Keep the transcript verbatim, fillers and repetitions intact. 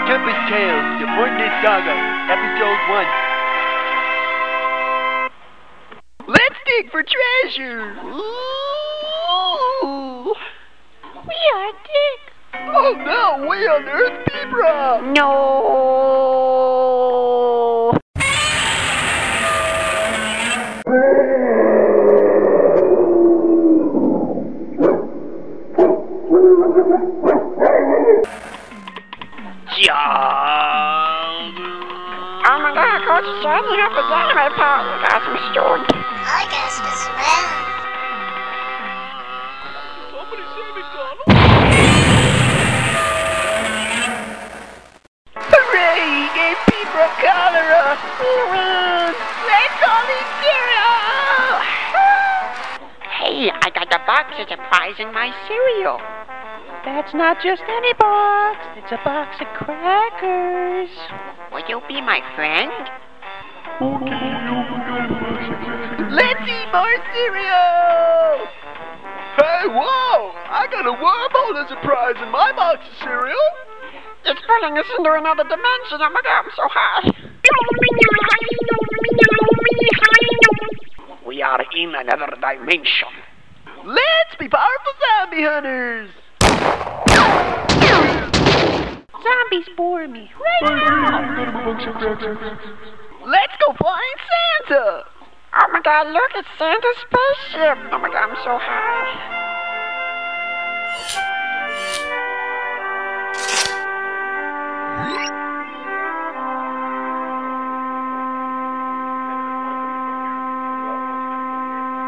Tempest Tales, The Fortnite Saga, Episode one. Let's dig for treasure! Ooh. We are Dick. Oh no, we unearthed Bebra! No. Oh my god, Coach is charging up the dynamite power. You got some story. I guess the smell. Somebody say McDonald's? Hooray! He gave Bebra cholera! We win! Let's all eat cereal! Hey, I got the box as a prize in my cereal. That's not just any box. It's a box of crackers. Will you be my friend? Let's eat more cereal! Hey, whoa! I got a wormhole as a prize in my box of cereal! It's pulling us into another dimension. Oh my god, I'm so high. We are in another dimension. Let's be powerful zombie hunters! Zombies bore me. Right now. Let's go find Santa! Oh my god, look, it's Santa's spaceship. Oh my god, I'm so high.